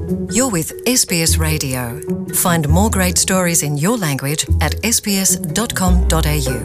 You're with SBS Radio. Find more great stories in your language at sbs.com.au.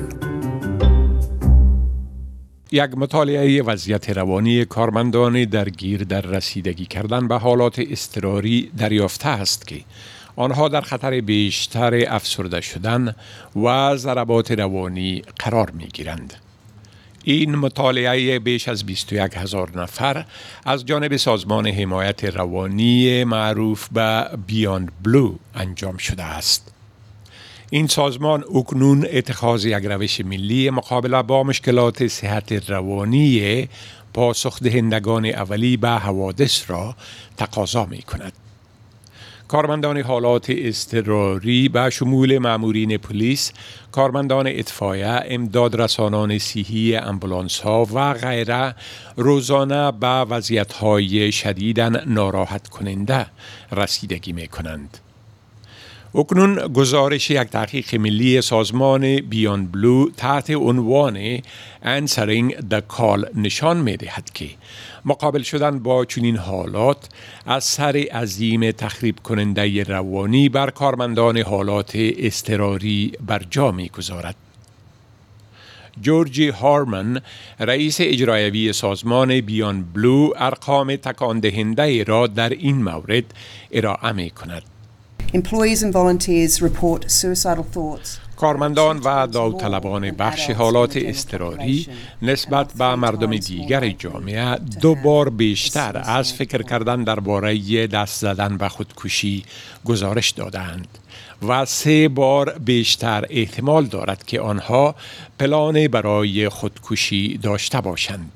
یک مطالعه وضعیت روانی کارمندان درگیر در رسیدگی کردن به حالات اضطراری دریافته است که آنها در خطر بیشتر افسرده شدن و ضربات روانی قرار می گیرند. این مطالعه بیش از 21,000 نفر از جانب سازمان حمایت روانی معروف به بیاند بلو انجام شده است. این سازمان اکنون اتخاذ یک روش ملی مقابله با مشکلات صحت روانی پاسخ دهندگان اولی به حوادث را تقاضا می کند. کارمندان حالات اضطراری به شمول مامورین پلیس، کارمندان اطفایه، امداد رسانان صحی، امبولانس ها و غیره روزانه به وضعیت های شدیداً ناراحت کننده رسیدگی می کنند. اکنون گزارش یک تحقیق ملی سازمان بیاند بلو تحت عنوان Answering the Call نشان می دهد که مقابل شدن با چنین حالات اثر عظیم تخریب کننده روانی بر کارمندان حالات اضطراری بر جا می گذارد. جورج هارمن، رئیس اجرایی سازمان بیاند بلو، ارقام تکان دهنده را در این مورد ارائه می کند. Employees and volunteers report suicidal thoughts. کارمندان و داوطلبان بخش حالات اضطراری نسبت به مردم دیگر جامعه 2 بار بیشتر از فکر کردن درباره دست زدن به خودکشی گزارش دادند و 3 بار بیشتر احتمال دارد که آنها پلان برای خودکشی داشته باشند.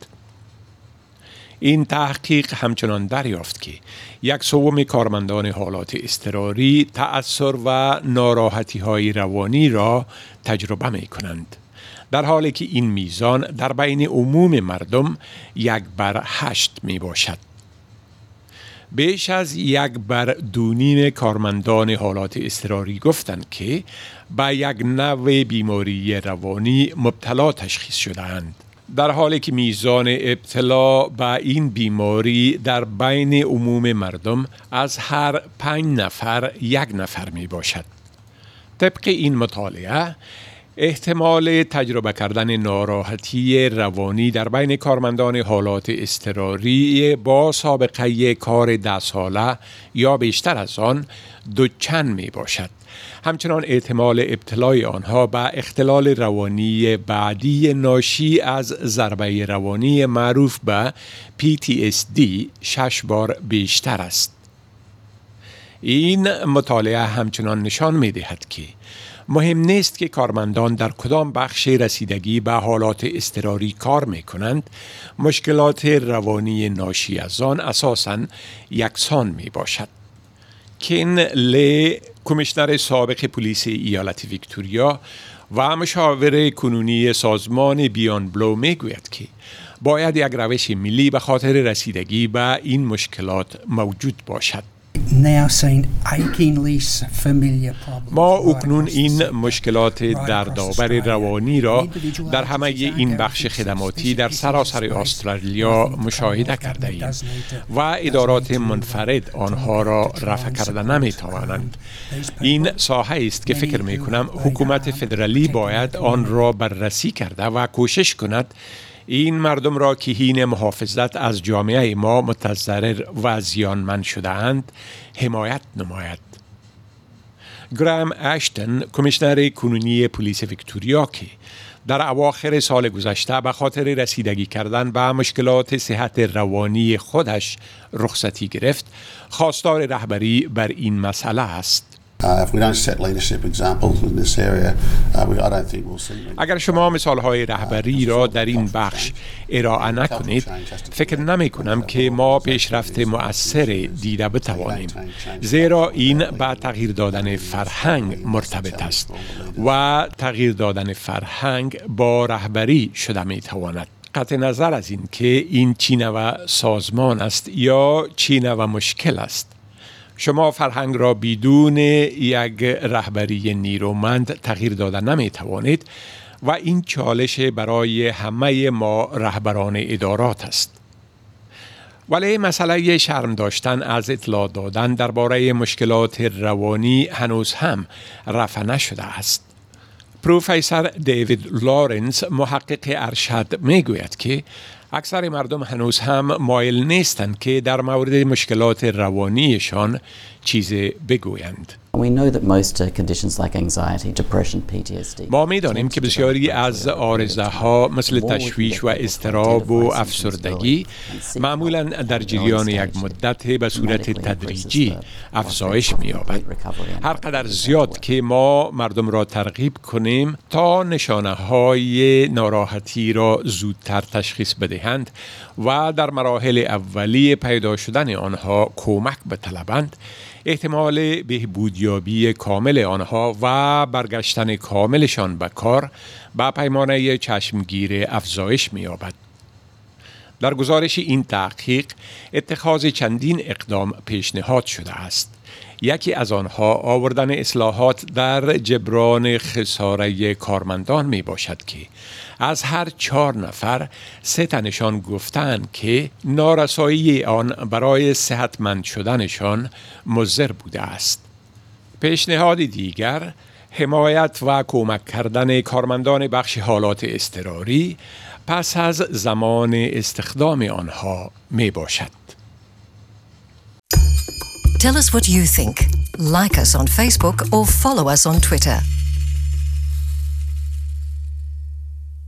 این تحقیق همچنان دریافت که 1/3 کارمندان حالات اضطراری تأثیر و ناراحتی های روانی را تجربه می کنند، در حالی که این میزان در بین عموم مردم 1/8 می باشد. بیش از 1/2 کارمندان حالات اضطراری گفتند که به یک نوع بیماری روانی مبتلا تشخیص شده‌اند، در حالی که میزان ابتلا به این بیماری در بین عموم مردم از هر 5 نفر 1 نفر می باشد. طبق این مطالعه، احتمال تجربه کردن ناراحتی روانی در بین کارمندان حالات اضطراری با سابقه کار 10 ساله یا بیشتر از آن 2 چند می باشد. همچنان احتمال ابتلای آنها به اختلال روانی بعدی ناشی از ضربه روانی معروف به PTSD 6 بار بیشتر است. این مطالعه همچنان نشان می دهد که مهم نیست که کارمندان در کدام بخش رسیدگی به حالات اضطراری کار می کنند، مشکلات روانی ناشی از آن اساساً یکسان می باشد. کن لی، کمیشنر سابق پلیس ایالت ویکتوریا و مشاور کنونی سازمان بیاند بلو می گوید که باید یک روش ملی به خاطر رسیدگی به این مشکلات موجود باشد. ما اکنون این مشکلات دردآور روانی را در همه این بخش خدماتی در سراسر استرالیا مشاهده کرده ایم و ادارات منفرد آنها را رفع کرده نمی توانند. این ساحه است که فکر می کنم حکومت فدرالی باید آن را بررسی کرده و کوشش کند این مردم را که هین محافظت از جامعه ما متضرر و زیانمند شده اند حمایت نماید. گرام اشتن، کمیشنر کنونی پلیس ویکتوریا که در اواخر سال گذشته به خاطر رسیدگی کردن به مشکلات صحت روانی خودش رخصتی گرفت، خواستار رهبری بر این مسئله است. اگر شما مثالهای رهبری را در این بخش ارائه نکنید، فکر نمی کنم که ما پیشرفت مؤثر دیده بتوانیم، زیرا این به تغییر دادن فرهنگ مرتبط است و تغییر دادن فرهنگ با رهبری شده می تواند. قطع نظر از این که این چه نوع سازمان است یا چه نوع مشکل است، شما فرهنگ را بدون یک رهبری نیرومند تغییر دادن نمی توانید و این چالش برای همه ما رهبران ادارات است. ولی مسئله شرم داشتن از اطلاع دادن درباره مشکلات روانی هنوز هم رفع نشده است. پروفسور دیوید لارنس محقق ارشد میگوید که اکثر مردم هنوز هم مایل نیستند که در مورد مشکلات روانیشان چیزی بگویند. We know that most conditions like anxiety, depression, PTSD. ما می‌دانیم که بسیاری از عارضه‌ها مثل تشویش و اضطراب و افسردگی معمولاً در جریان یک مدت به صورت تدریجی افزایش می‌یابد. هر قدر زیاد که ما مردم را ترغیب کنیم تا نشانه‌های ناراحتی را زودتر تشخیص بدهند و در مراحل اولیه پیدا شدن آنها کمک بطلبند، احتمال بهبودیابی کامل آنها و برگشتن کاملشان به کار با پیمانه چشمگیر افزایش می‌یابد. در گزارش این تحقیق اتخاذ چندین اقدام پیشنهاد شده است. یکی از آنها آوردن اصلاحات در جبران خساره کارمندان می باشد که از هر 4 نفر 3 تنشان گفتند که نارسایی آن برای صحتمند شدنشان مضر بوده است. پیشنهاد دیگر حمایت و کمک کردن کارمندان بخش حالات اضطراری پس از زمان استخدام آنها می باشد. Tell us what you think. Like us on Facebook or follow us on Twitter.